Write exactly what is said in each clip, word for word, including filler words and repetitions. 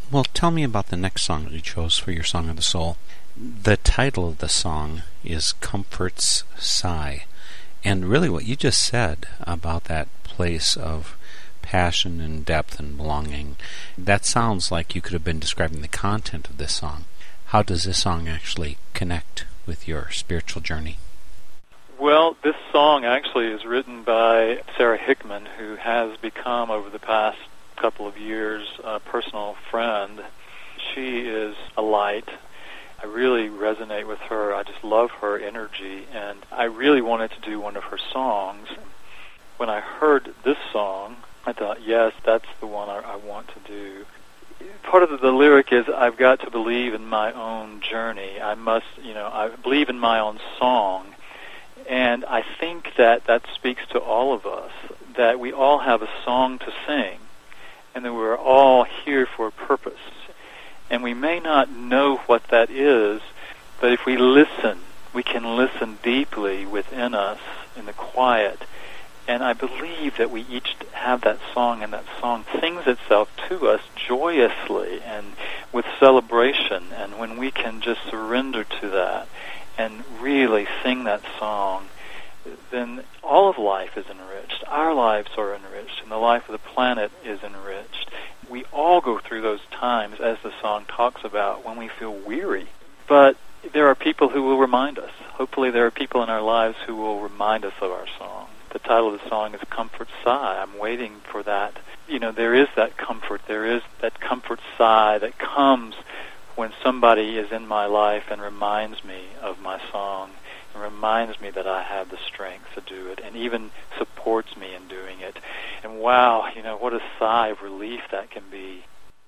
Well, tell me about the next song that you chose for your Song of the Soul. The title of the song is Comfort's Sigh. And really what you just said about that place of passion and depth and belonging, that sounds like you could have been describing the content of this song. How does this song actually connect with your spiritual journey? Well, this song actually is written by Sarah Hickman, who has become, over the past couple of years, a personal friend. She is a light. I really resonate with her. I just love her energy, and I really wanted to do one of her songs. When I heard this song, I thought, yes, that's the one I, I want to do. Part of the, the lyric is, I've got to believe in my own journey. I must, you know, I believe in my own song. And I think that that speaks to all of us, that we all have a song to sing, and that we're all here for a purpose. And we may not know what that is, but if we listen, we can listen deeply within us in the quiet. And I believe that we each have that song, and that song sings itself to us joyously and with celebration. And when we can just surrender to that and really sing that song, then all of life is enriched. Our lives are enriched, and the life of the planet is enriched. We all go through those times, as the song talks about, when we feel weary. But there are people who will remind us. Hopefully there are people in our lives who will remind us of our song. The title of the song is Comfort Sigh. I'm waiting for that. You know, there is that comfort. There is that comfort sigh that comes when somebody is in my life and reminds me of my song, and reminds me that I have the strength to do it, and even supports me in doing it. And wow, you know, what a sigh of relief that can be.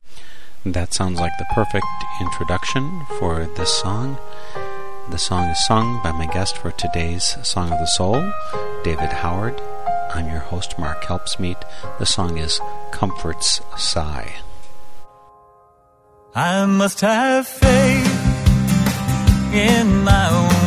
That sounds like the perfect introduction for this song. The song is sung by my guest for today's Song of the Soul, David Howard. I'm your host, Mark Helpsmeet. The song is Comfort's Sigh. I must have faith in my own